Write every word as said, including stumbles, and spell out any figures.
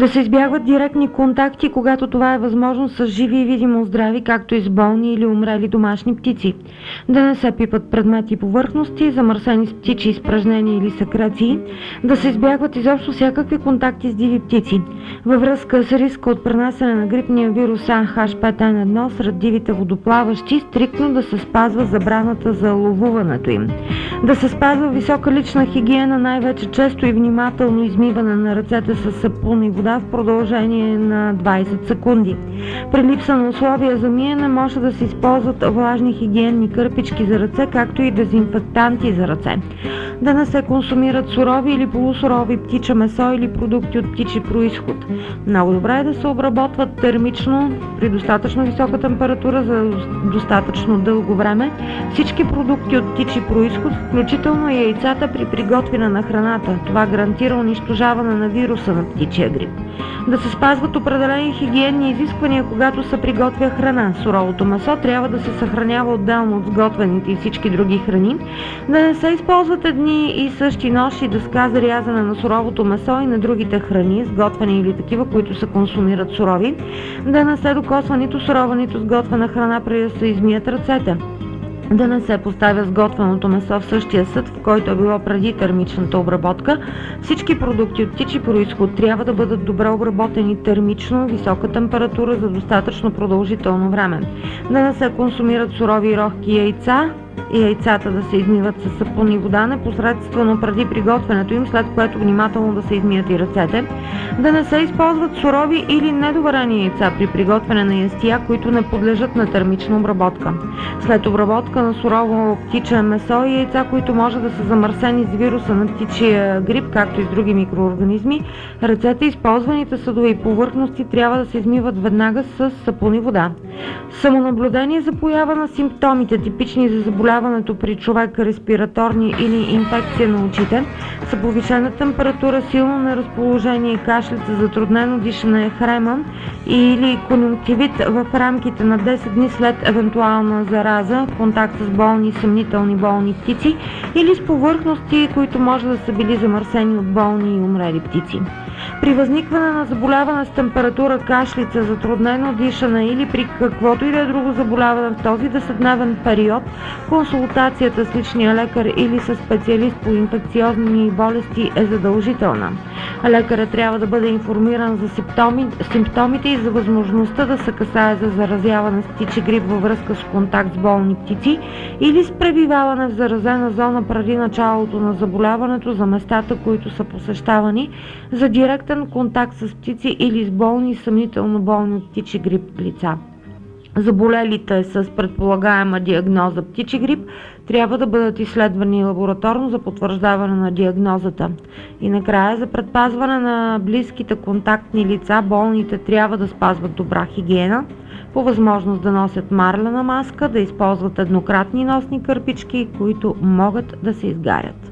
Да се избягват директни контакти, когато това е възможно, с живи и видимо здрави, както и с болни или умрели домашни птици. Да не се пипат предмети и повърхности, замърсени с птичи изпражнения или секреции. Да се избягват изобщо всякакви контакти с диви птици. Във връзка с риска от пренасене на грипния вирус А Х пет Н едно сред дивите водоплаващи, стриктно да се спазва забраната за ловуването им. Да се спазва висока лична хигиена, най-вече често и внимателно измиване на ръцете с сапун и вода в продължение на двайсет секунди. При липса на условия за миене може да се използват влажни хигиенни кърпички за ръце, както и дезинфектанти за ръце. Да не се консумират сурови или полусурови птиче месо или продукти от птичи происход. Много добре е да се обработват термично при достатъчно висока температура за достатъчно дълго време всички продукти от птичи происход, включително и яйцата при приготвяне на храната. Това гарантира унищожаване на вируса на птичия грип. Да се спазват определени хигиенни изисквания, когато се приготвя храна. Суровото месо трябва да се съхранява отделно от сготвените и всички други храни. Да не се използват едни и същи ножи и дъска за рязане на суровото месо и на другите храни, сготвени или такива, които се консумират сурови. Да не се докосва нито сурова, нито сготвена храна преди да се измият ръцете. Да не се поставя сготвеното месо в същия съд, в който е било преди термичната обработка. Всички продукти от птичи происход трябва да бъдат добре обработени термично, висока температура за достатъчно продължително време. Да не се консумират сурови и рохки яйца и яйцата да се измиват с сапун и вода непосредствено преди приготвянето им, след което внимателно да се измият и ръцете. Да не се използват сурови или недоварени яйца при приготвяне на ястия, които не подлежат на термична обработка. След обработка на сурово птиче месо и яйца, които може да са замърсени с вируса на птичия грип, както и с други микроорганизми, ръцете, използваните съдове и повърхности трябва да се измиват веднага с сапун и вода. Самонаблюдение за поява на симптомите, типични за заболяването при човек, респираторни или инфекция на очите, са повишена температура, силно неразположение, кашлица, затруднено дишане, хрема или конюнктивит в рамките на десет дни след евентуална зараза, контакт с болни и съмнителни болни птици или с повърхности, които може да са били замърсени от болни и умрели птици. При възникване на заболяване с температура, кашлица, затруднено дишане или при каквото и да е друго заболяване в този десетдневен период, консултацията с личния лекар или с специалист по инфекциозни болести е задължителна. Лекарът трябва да бъде информиран за симптоми, симптомите и за възможността да се касае за заразяване с птичи грип във връзка с контакт с болни птици или с пребиваване в заразена зона преди началото на заболяването, за местата, които са посещавани, за директен контакт с птици или с болни и съмнително болни от птичи грип лица. Заболелите с предполагаема диагноза птичи грип трябва да бъдат изследвани лабораторно за потвърждаване на диагнозата. И накрая, за предпазване на близките контактни лица, болните трябва да спазват добра хигиена, по възможност да носят марлена маска, да използват еднократни носни кърпички, които могат да се изгарят.